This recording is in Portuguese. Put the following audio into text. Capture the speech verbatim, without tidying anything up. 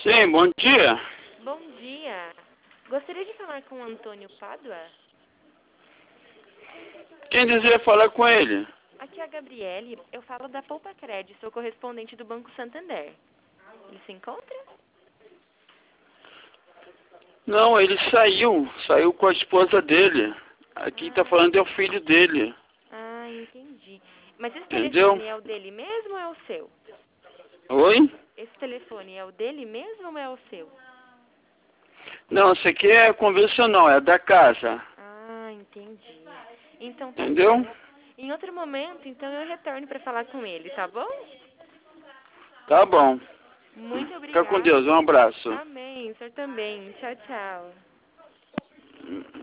Sim, bom dia. Bom dia. Gostaria de falar com o Antônio Pádua? Quem deseja falar com ele? Aqui é a Gabriele. Eu falo da Poupa Cred, sou correspondente do Banco Santander. Ele se encontra? Não, ele saiu. Saiu com a esposa dele. Aqui tá Ah, falando é o filho dele. ah, entendi. Mas esse Entendeu? telefone é o dele mesmo ou é o seu? Oi? Esse telefone é o dele mesmo ou é o seu? Não, isso aqui é convencional, é da casa. Ah, entendi. Então tá Entendeu? certo. Em outro momento, então eu retorno para falar com ele, tá bom? Tá bom. Muito Fica com obrigada. Deus, um abraço. Amém. O senhor também. Tchau, tchau.